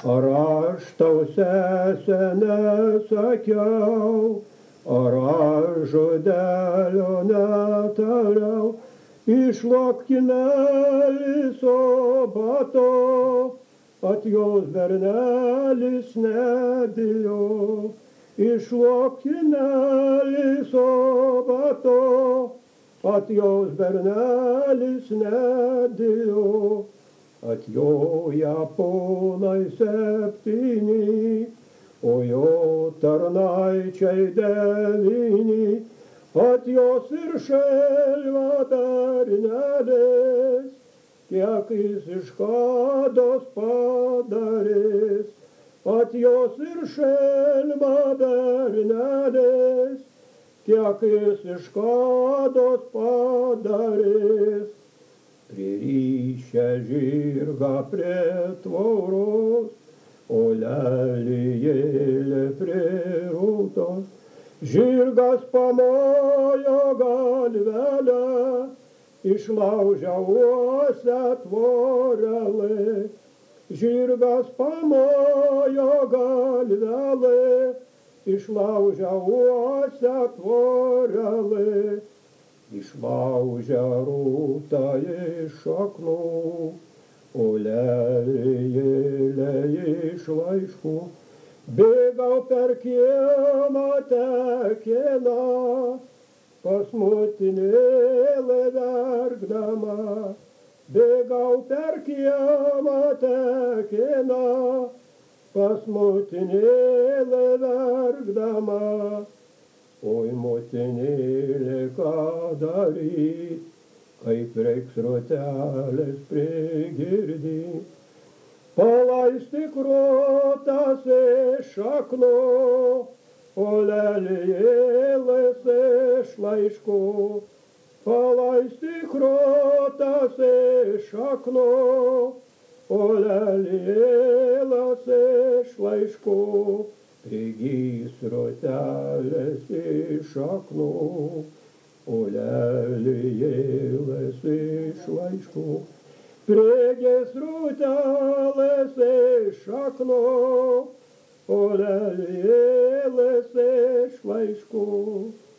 Ar aš tau sesę nesakiau, ar aš žodelio netariau, išlok kimelį sobato, atjos bernelis nebijo. Išlok kimelį sobato, atjos bernelis nebijo. Atjoja ponai 7, o jo tarnaičiai 9, atjos ir šelva bernelės, kiek jis iš kados padarės. Atjos ir šelva bernelės, kiek jis iš kados padarės. Pririšę žirgą prie tvoros, o lelijėlė prie rūtos. Žirgas pamojo galvelę, išlaužia uosę tvorelę. Žirgas pamojo galvelę, išlaužia uosę tvorelę. Išlaužia rūtą iš šaknų, o lelijėlę iš laiškų. Bėgau per kiemą tekėną, pas motinėlę verkdama. Bėgau per kiemą tekėną, pas motinėlę verkdama. Oi, motinėlė, ką daryt, kaip reiks rotelės prigirdyt. Palaistyk rotas iš šaknų, o lelijėlės iš laiškų. Palaistyk rotas iš šaknų, o lelijėlės iš laiškų. Prigys rotelės iš šaknų, o lelijėlės iš laiškų. Prigys rotelės iš šaknų, o lelijėlės iš laiškų.